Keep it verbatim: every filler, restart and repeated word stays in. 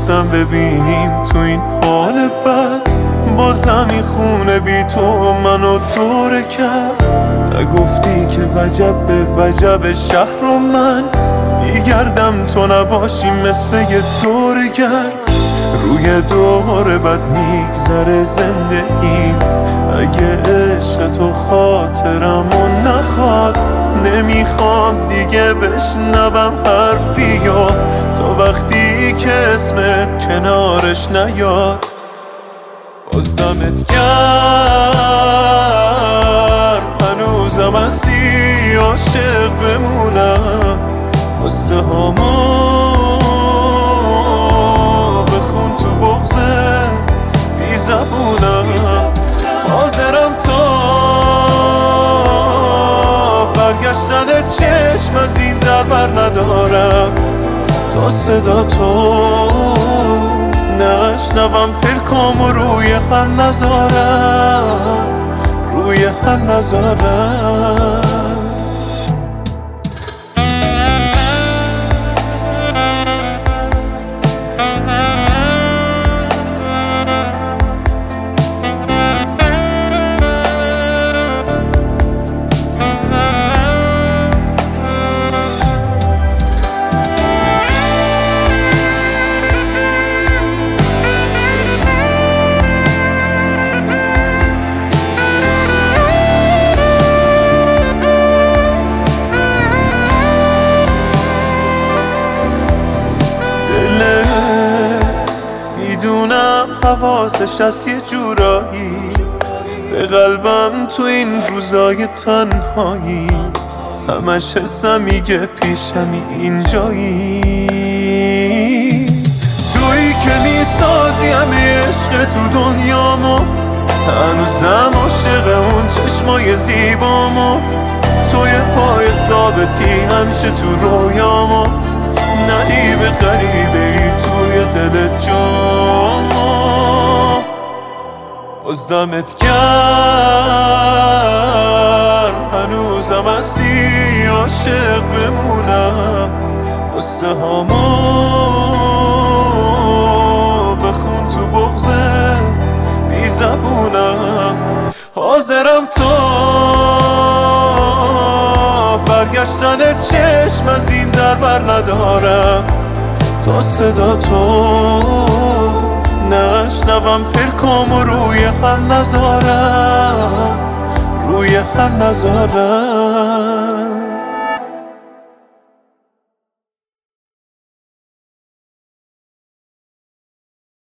نداشتم ببینیم تو این حال بد. با زمین خونه بی تو منو دوره کرد. نگفتی که وجب به وجب شهر و من میگردم تو نباشی مثل یه دور گرد. روی دور بد میگذره زندگی. اگه عشق تو خاطرمو نخواد نمیخوام دیگه بشنوم حرفی یا تا وقتی که اسمت کنارش نیاد. باز دمت گرم هنوزم هستی عاشق بمونم. قصه هامو بخون تو بغضه بی زبونم. حاضرم تا برگشتن چشم از این در بر ندارم تا صدا تو نشنوم پلکامو روی هم نذارم روی هم نذارم. میدونم حواسش از یه جورایی به قلبم تو این روزای تنهایی. همش حسم میگه پیشمی اینجایی. تویی که میسازی همه عشق تو دنیامو. هنوزم عاشق اون چشمای زیبامو. توی پای ثابتی همیشه تو رویامو. ندیب غریبه ای توی دل جامو. باز دمت گرم هنوزم هستی عاشق بمونم. قصه هامو بخون تو بغضه بی زبونم. حاضرم تا برگشتن چشم از این در بر ندارم تا صدا تو نشنوم پلکامو روی هم نذارم روی هم نذارم.